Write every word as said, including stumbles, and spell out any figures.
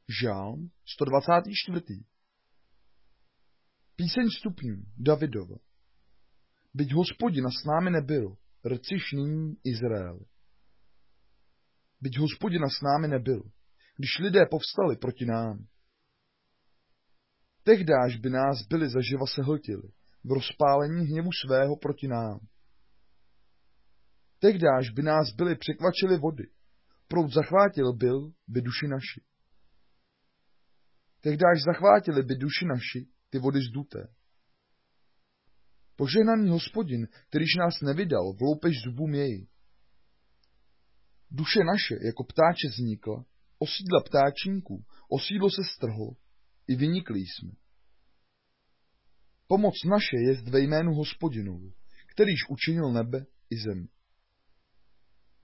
Žálm sto dvacátý čtvrtý. Píseň stupňů Davidova. Byť Hospodina s námi nebyl, rciš nyní Izraeli. Byť Hospodina s námi nebyl, když lidé povstali proti nám. Tehdáž by nás byli zaživa sehltili, v rozpálení hněvu svého proti nám. Tehdáž by nás byli překvačili vody, proud zachvátil byl by duši naši. Tehdáž zachvátili by duši naši ty vody zduté. Požehnaný Hospodin, kterýž nás nevydal, v loupež zubů měj. Duše naše jako ptáče vznikla, osídla ptáčinků, osídlo se strhlo, i vynikli jsme. Pomoc naše jest ve jménu Hospodinovu, kterýž učinil nebe i zemi.